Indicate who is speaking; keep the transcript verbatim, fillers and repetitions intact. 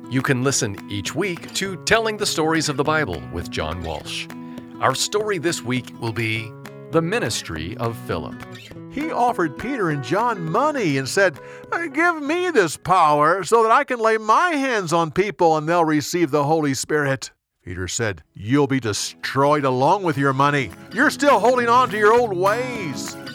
Speaker 1: You can listen each week to Telling the Stories of the Bible with John Walsh. Our story this week will be The Ministry of Philip.
Speaker 2: He offered Peter and John money and said, "Give me this power so that I can lay my hands on people and they'll receive the Holy Spirit." Peter said, "You'll be destroyed along with your money. You're still holding on to your old ways."